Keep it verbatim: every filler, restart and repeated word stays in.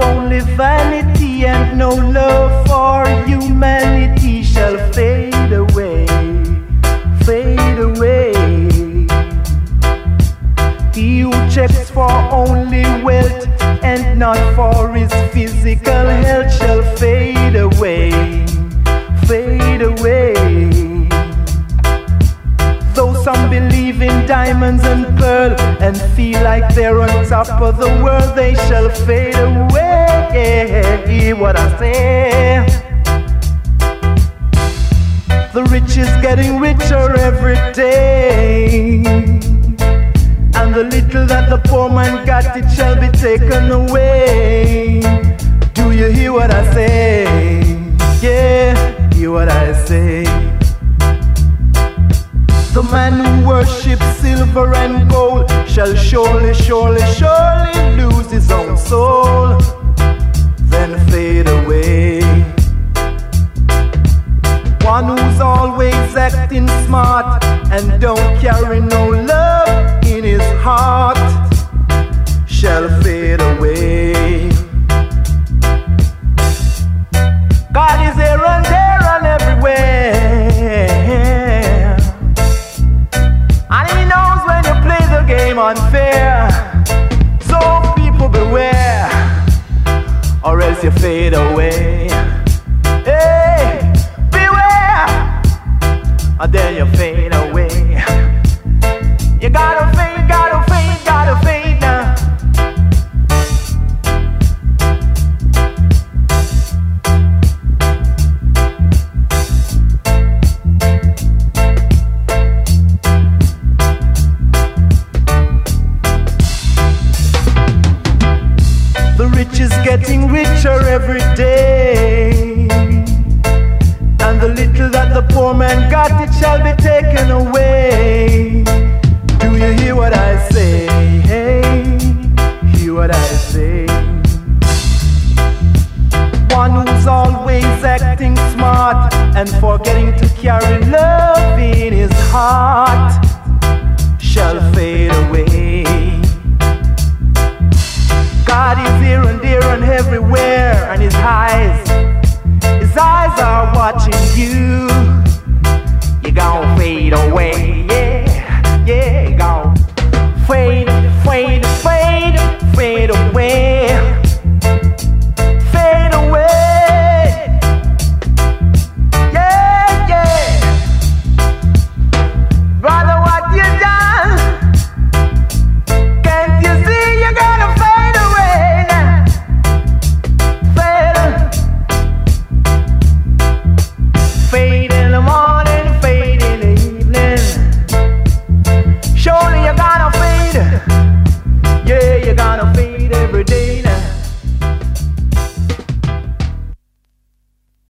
only vanity and no love for humanity shall fade away, fade away. He who checks for only wealth and not for his physical health shall fade away, fade away. Though some believe in diamonds and pearl and feel like they're on top of the world, they shall fade away. Hear what I say. The rich is getting richer every day, and the little that the poor man got, it shall be taken away. Do you hear what I say? Yeah, hear what I say. The man who worships silver and gold shall surely, surely, surely lose his own soul, then fade away. One who's always acting smart and don't carry no love in his heart shall fade away. God is here and there and everywhere, and He knows when you play the game unfair. So people beware, or else you fade away. Hey, beware, or then you fade away. You gotta fade, gotta fade, gotta fade now. The rich is getting richer every day, and the little that the poor man got, it shall be taken away. Do you hear what I say? Hey, hear what I say. One who's always acting smart and forgetting to carry love in his heart shall fade away. God is here and there and everywhere, and His eyes, His eyes are watching you. You gon' fade away, yeah, yeah, you gon' fade, fade, fade, fade away, fade away, yeah, yeah. Brother, what you done? Can't you see you're gonna fade away now? Fade, fade in the morning, fade in the evening. Surely you're gonna fade.